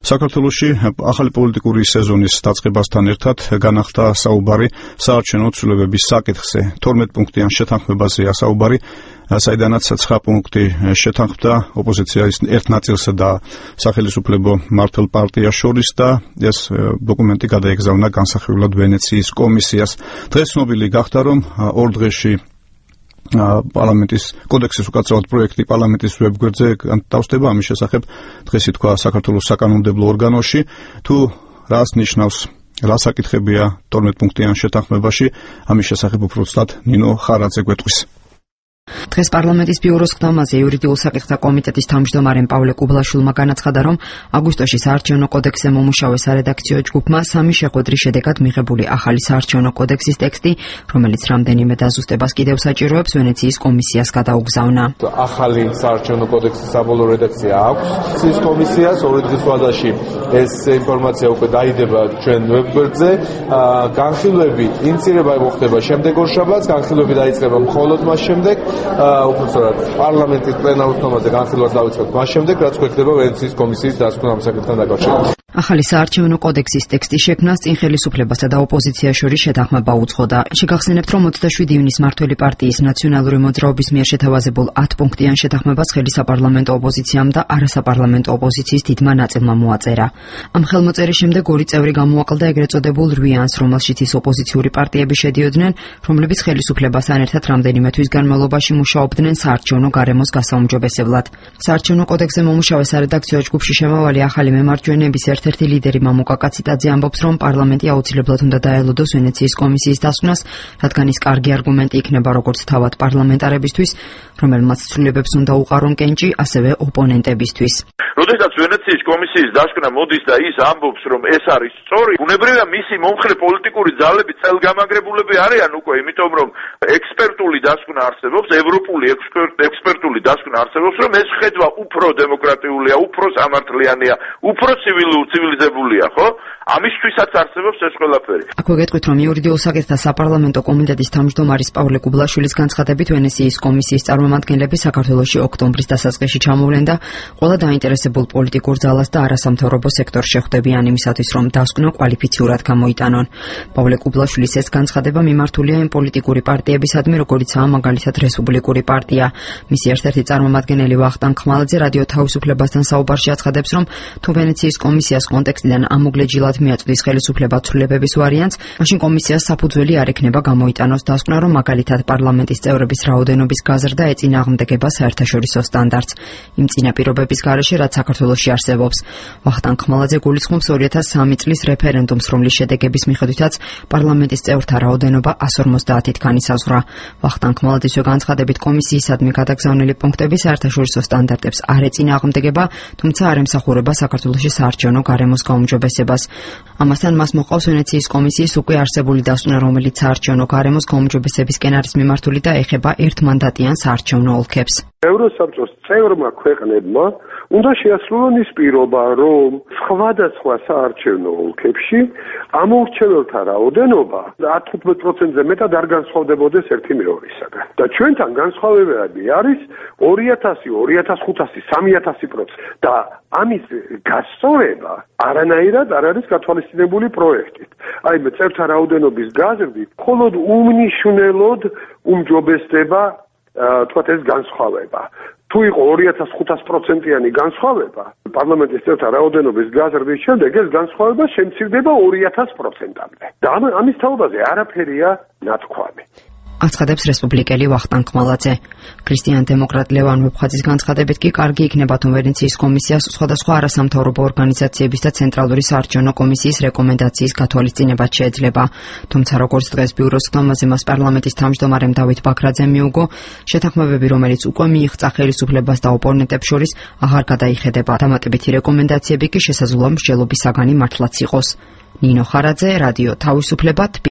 საქართველოში ახალი პოლიტიკური სეზონის დაწყებასთან ერთად განახდა საუბარი საარჩევნო ცვლილებების საკითხზე. 12 პუნქტიან შეთანხმებაზეა საუბარი, საიდანაც 9 პუნქტი შეთანხმდა ოპოზიციის ერთ ნაწილსა და სახელმწიფო მართლ პარტიას შორის და ეს დოკუმენტი გადაეგზავნა განსახილველად ვენეციის კომისიას. დღეს ცნობილი გახდა, რომ 2 დღეში პარლამენტის კოდექსის უკაცრავად პროექტი პარლამენტის ვებგვერდზე დავსდება. ამის შესახებ დღეს ითქვა საქართველოს საკანონმდებლო ორგანოში. თუ რას ნიშნავს, რა საკითხებია 12 პუნქტიან შეთანხმებაში, ამის შესახებ უფრო ცუდად ნინო ხარაძე გვეტყვის. დღეს პარლამენტის ბიუროს ხდომაზე იურიდიულ საკითხთა კომიტეტის თავმჯდომარემ პავლე კუბლაშვილმა განაცხადა, რომ აგვისტოში საარჩევნო კოდექსზე მომუშავე სარედაქციო ჯგუფმა 3 შეხვედრის შედეგად მიღებული ახალი საარჩევნო კოდექსის ტექსტი, რომელიც რამდენიმე დაზუსტებას კიდევ საჭიროებს, ვენეციის კომისიას გადაუგზავნა. ახალი საარჩევნო კოდექსის საბოლოო რედაქცია აქვს ვენეციის კომისიას, 2 დღის ვადაში ეს ინფორმაცია უკვე დაიდება ჩვენ ვებგვერდზე. განხილვები ინიცირება მოხდება შემდეგ ორშაბათს, განხილვები დაიწყება მხოლოდ მას შემდეგ. უბრალოდ პარლამენტის პლენარულ ხდომაზე განხილვას დავიწყებთ მას შემდეგ, რაც გვექნება ვენეციის კომისიის დასკვნა ამ საკითხთან დაკავშირებით. ახალი საარჩევნო კოდექსის ტექსტის შექმნას წინ ხელისუფლებასა და ოპოზიციას შორის შეთანხმება უძღოდა. შეგახსენებთ, რომ 27 ივნისს მართველი პარტიის ნაციონალური მოძრაობის მიერ შეთავაზებულ 10 პუნქტიან შეთანხმებას ხელი საპარლამენტო ოპოზიციამ და არასაპარლამენტო ოპოზიციის დიდმა ნაწილმა მოაწერა. ამ ხელმოწერის შემდეგ 2 წევრი გამოაკლდა ეგრეთ წოდებულ რვიანს, რომელშიც ის ოპოზიციური პარტიები შედიოდნენ, რომლებიც ხელისუფლებასთან ერთად რამდენიმე თვის განმავლობაში მუშაობდნენ საარჩევნო გარემოს გასაუმჯობესებლად. საარჩევნო კოდექსზე მომუშავე სარედაქციო ჯგუფში შემავალი ახალი მემარჯვენეების ერთ-ერთი ლიდერი მამუკა კაციტაძე ამბობს, რომ პარლამენტი აუცილებლად უნდა დაელოდოს ვენეციის კომისიის დასკვნას, რადგან ის კარგი არგუმენტი იქნება როგორც თავად პარლამენტარებისთვის, რომელმაც ცვლილებებს უნდა უყარონ კენჭი, ასევე ოპონენტებისთვის. როდესაც ვენეციის კომისიის დასკვნა მოდის და ის ამბობს, რომ ეს არის სწორი, უნებრია მისი მომხრე პოლიტიკური ძალები წელგამაგრებულები არიან უკვე, იმიტომ რომ ექსპერტული დასკვნა არსებობს, ევროპული ექსპერტული დასკვნა არსებობს, რომ ეს ხედვა უფრო დემოკრატიულია, უფრო სამართლიანია, უფრო ცივილიზებულია, ხო? ამისთვისაც არსებობს ეს ყველაფერი. აქვე გეტყვით, რომ იურიდიულ საკითხთა საპარლამენტო კომიტეტის თავმჯდომარის პავლე კუბლაშვილის განცხადებით ვენეციის კომისიის წარმომადგენლები საქართველოში ოქტომბრის დასაწყისში ჩამოვლენ და ყველა დაინტერესებულ პოლიტიკურ ძალას და არასამთავრობო სექტორს შეხვდებიან იმისათვის, რომ დასკვნა კვალიფიციურად გამოიტანონ. პავლე კუბლაშვილის ეს განცხადება მიმართულია იმ პოლიტიკური პარტიებისადმი, როგორიცაა მაგალითად რესპუბლიკური პარტია. მისი ერთ-ერთი წარმომადგენელი ვახტანგ ხმალაძე რადიო თავისუფლებასთან საუბარში აცხადებს, რომ თუ ვენეციის კომისიას კონტექსტიდან ამოგლეჯილად მიაწვდის ხელისუფლება ცვლილებების ვარიანტს, მაშინ კომისიას საფუძველი არ ექნება გამოიტანოს დასკვნა, რომ მაგალითად პარლამენტის წევრების რაოდენობის გაზრდა ეწინააღმდეგება საერთაშორისო სტანდარტს. იმ წინაპირობების გარეშე, რაც საქართველოში არსებობს. ვახტანგ ხმალაძე გულისხმობს 2003 წლის რეფერენდუმს, რომლის შედეგების მიხედვითაც პარლამენტის წევრთა რაოდენობა 150-ით განისაზღვრა. ვახტანგ ხმალაძის განცხადებით კომისიისადმი გადაგზავნილი პუნქტები საერთაშორისო სტანდარტებს არ ეწინააღმდეგება, თუმცა არ ემსახურება საქართველოში საარჩევნო გარემოს გაუმჯობესებას. ამასთან მას მოყავს ვენეციის კომისიის უკვე არსებული დასკვნა, რომელიც საარჩევნო გარემოს გაუმჯობესებისკენ არის მიმართული და ეხება ერთმანდატიან საარჩევნო ოლქებს. ევროსაბჭოს წევრმა ქვეყნებმა უნდა შეასრულონ ის პირობა, რომ სხვადასხვა საარჩევნო ოლქებში ამორჩეველთა რაოდენობა 15%-ზე მეტად არ განსხვავდებოდეს ერთი მეორისაგან. და ჩვენთან განსხვავებები არის 2000, 2500, 3000%. და ამის გასწორება არანაირად არ არის გათვალისწინებული პროექტით. აი მე წევრთა რაოდენობის გაზრდით მხოლოდ უმნიშვნელოდ უმჯობესდება თქვათ ეს განსხვავება. თუ იყო 2500%-იანი განსხვავება, პარლამენტის წევრთა რაოდენობის გაზრდის შემდეგ ეს განსხვავება შემცირდება 2000%-მდე. და ამის თაობაზე არაფერია ნათქვამი. აცხადებს რესპუბლიკელი ვახტანგ ხმალაძე. ქრისტიან-დემოკრატ ლევან ვეფხაძის განცხადებით კი კარგი იქნება, თუ ვენეციის კომისიას სხვადასხვა არასამთავრობო ორგანიზაციების და ცენტრალური საარჩევნო კომისიის რეკომენდაციის გათვალისწინებაც შეეძლება. თუმცა როგორც დღეს ბიუროს ხდომაზე მას პარლამენტის თავმჯდომარემ დავით ბაქრაძემ მიუგო, შეთანხმებები, რომელიც უკვე მიიღწა ხელისუფლებას და ოპონენტებს შორის, აღარ გადაიხედება. დამატებითი რეკომენდაციები კი შესაძლოა მსჯელობის საგანი მართლაც იყოს. ნინო ხარაძე, რადიო თავისუფლება.